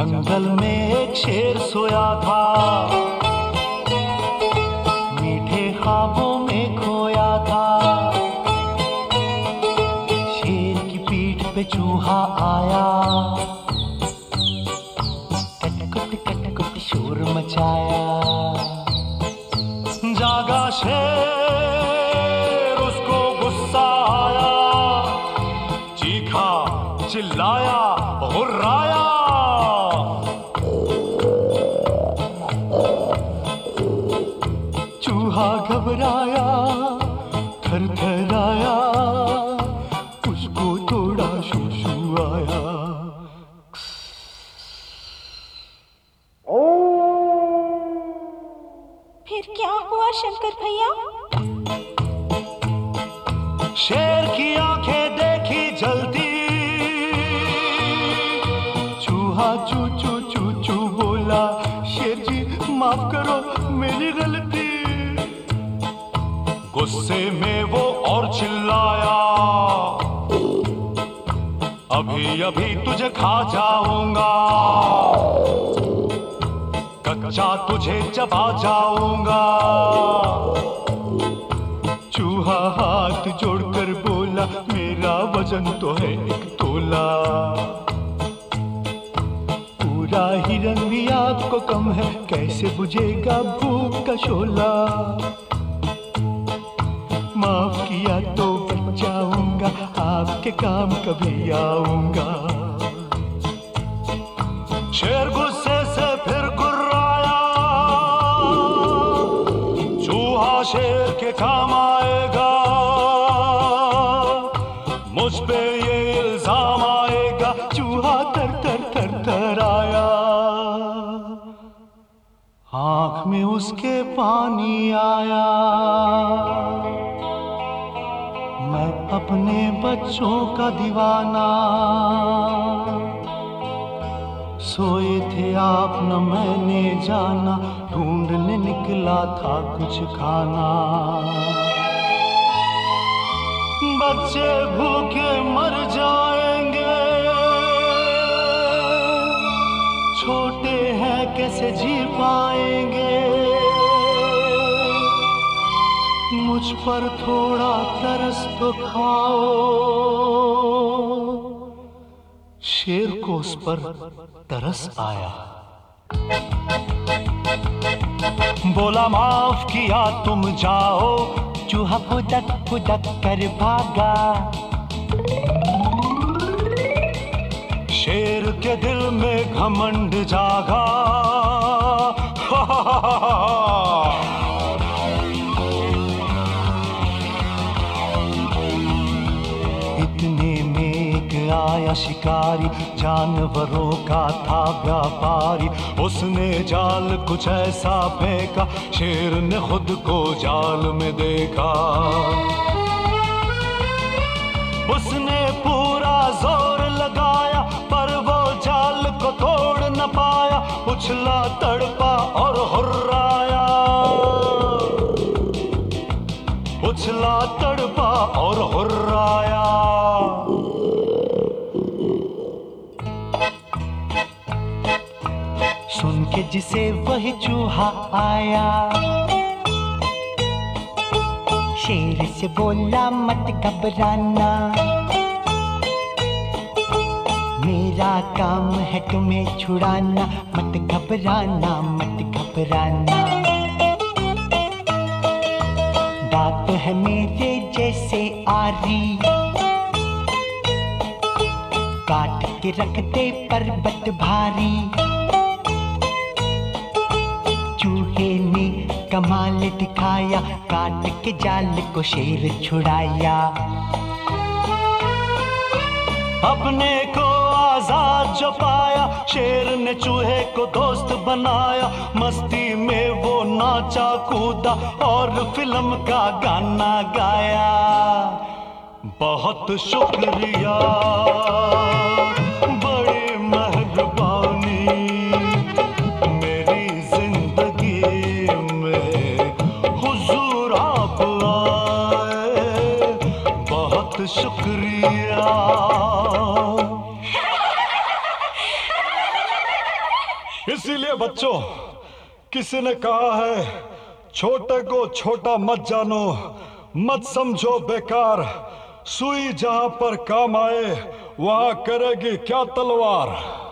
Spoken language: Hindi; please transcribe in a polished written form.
जंगल में एक शेर सोया था, मीठे ख्वाबों में खोया था। शेर की पीठ पे चूहा आया, कटकुट कटकुट शोर मचाया। जागा शेर, उसको गुस्सा आया, चीखा चिल्लाया हुर्राया। चूहा घबराया थरथराया, उसको थोड़ा शूशू आया। फिर क्या हुआ शंकर भैया? शेर की आंखें देखी जलती, चूहा चू चू चू चू बोला, शेर जी माफ करो मेरी गलती। गुस्से में वो और चिल्लाया, अभी अभी तुझे खा जाऊंगा, कच्चा तुझे चबा जाऊंगा। चूहा हाथ जोड़कर बोला, मेरा वजन तो है 1 तोला। पूरा हिरन भी आपको कम है, कैसे बुझेगा भूख का शोला। माफ किया तो बच जाऊंगा, आपके काम कभी आऊंगा। शेर गुस्से से फिर गुर्राया, चूहा शेर के काम आएगा, मुझ पे ये इल्जाम आएगा। चूहा तर तर तर तर आया, आंख में उसके पानी आया। मैं अपने बच्चों का दीवाना, सोए थे आप न मैंने जाना, ढूंढने निकला था कुछ खाना। बच्चे भूखे मर जाएंगे, छोटे हैं कैसे जी पाएंगे। मुझ पर थोड़ा तरस तो खाओ। शेर को उस पर तरस आया, बोला माफ किया तुम जाओ। चूहा फुदक फुदक कर भागा, शेर के दिल में घमंड जागा। इतने में एक आया शिकारी, जानवरों का था व्यापारी। उसने जाल कुछ ऐसा फेंका, शेर ने खुद को जाल में देखा। उसने पूरा जोर लगाया, पर वो जाल को तोड़ न पाया। उछला तड़पा और हुर्राया, उछला तड़पा और हुर्राया। सुन के जिसे वही चूहा आया, शेर से बोला मत घबराना, मेरा काम है तुम्हें छुड़ाना। मत घबराना मत घबराना, दांत है मेरे जैसे आरी, काट के रखते पर्वत भारी। चूहे ने कमाल दिखाया, काट के जाल को शेर छुड़ाया। अपने को आजाद जो पाया, शेर ने चूहे को दोस्त बनाया। मस्ती में वो नाचा कूदा और फिल्म का गाना गाया। बहुत शुक्रिया, बड़ी मेहरबानी, मेरी जिंदगी में हुजूर आप आए, बहुत शुक्रिया। इसीलिए बच्चों, किसी ने कहा है, छोटे को छोटा मत जानो, मत समझो बेकार, सुई जहां पर काम आए वहां करेगी क्या तलवार।